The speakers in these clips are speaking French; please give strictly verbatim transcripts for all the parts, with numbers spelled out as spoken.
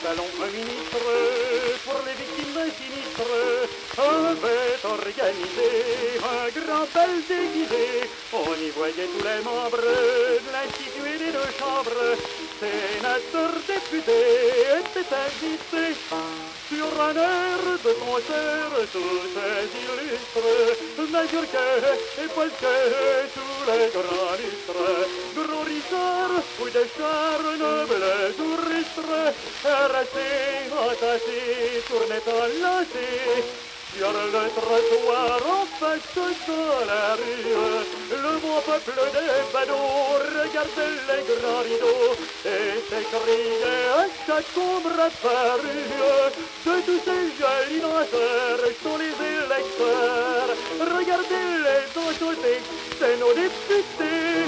salon, un ministre pour les victimes d'un sinistre avait organisé un grand bal déguisé. On y voyait tous les membres de l'institut et des deux chambres. Sénateurs, députés étaient invités sur un air de concert sous ces illustres Mazurka et Polka sous les grands lustres. Gros risseurs, fouilles de char, nobles ou rustres, harassés, entassés, tournaient enlacés sur le trottoir en face de la rue. Le bon peuple des badauds regardait les grands rideaux et s'écriait à chaque ombre apparue: de tous ces jolis danseurs sont les électeurs. Regardez-les enchantés, c'est nos députés.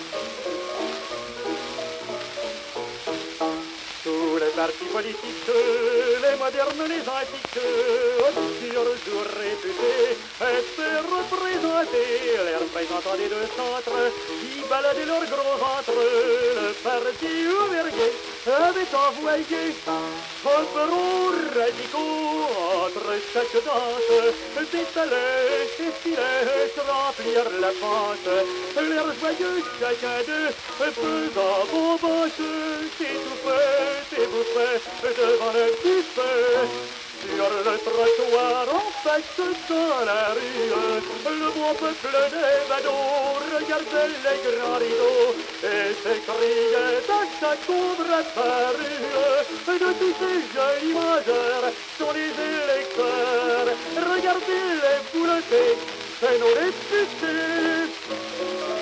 Tous les partis politiques, les modernes, les antiques, sur jour réputés, étaient représentés. Les représentants des deux centres qui baladaient leurs gros ventres. Le parti ouvrier avait envoyé un bureau radicaux entre chaque danse. Des talents et filets remplirent la pente. L'air joyeux, chacun d'eux, faisant bombasse, s'étouffait, s'ébouffait devant le buffet. Sur le trottoir en face dans la rue, le bon peuple des badauds regardait les grands rideaux et s'écriait à chaque ombre apparue: de tous ces jolis mangeurs sont les électeurs. Regardez les bouletés, c'est nos députés.